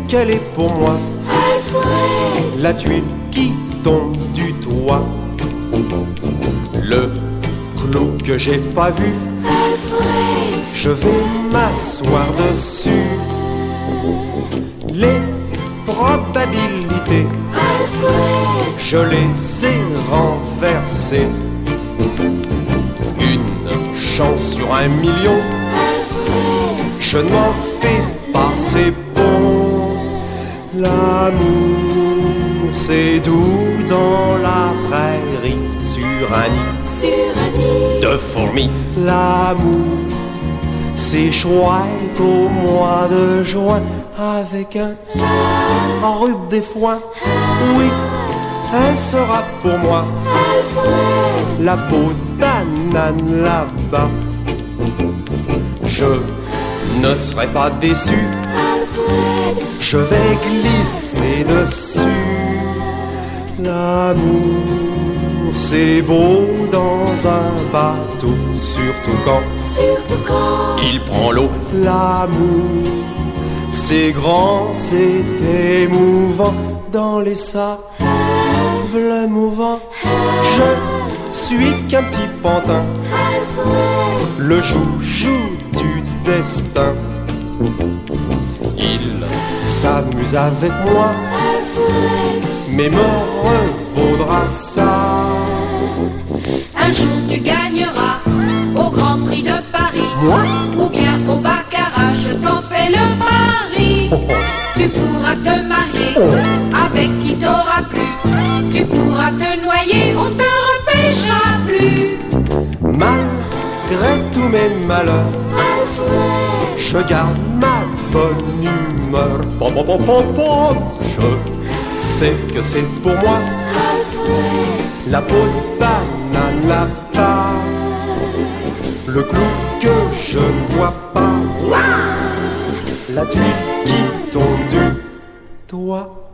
qu'elle est pour moi. Alfred, La tuile qui tombe du toit. Le clou que j'ai pas vu, Alfred, je vais m'asseoir dessus. Les probabilités, Alfred, je les ai renversées. Une chance sur 1 million, Alfred, je n'en fais pas, c'est bon. L'amour, c'est doux dans la prairie, sur un nid sur un nid de fourmis. L'amour, c'est chouette au mois de juin, avec un rhume des foins. Oui, elle sera pour moi Alfred, la peau de banane là-bas. Je ne serai pas déçu, Alfred, je vais glisser dessus. L'amour, c'est beau dans un bateau, surtout quand il prend l'eau. L'amour, c'est grand, c'est émouvant dans les sables mouvants. Je suis qu'un petit pantin, le joujou du destin. Il s'amuse avec moi, mais me revaudra ça. Un jour tu gagneras au Grand Prix de Paris, Moi? ou bien au baccarat, je t'en fais le pari. Tu pourras te marier avec qui t'aura plu. Tu pourras te noyer, on te repêchera plus. Malgré tous mes malheurs, je garde ma bonne humeur. Pom, pom, pom, pom, pom. Je sais que c'est pour moi la peau de banane là-bas, le clou que je ne vois pas, la tuile qui tombe du toit.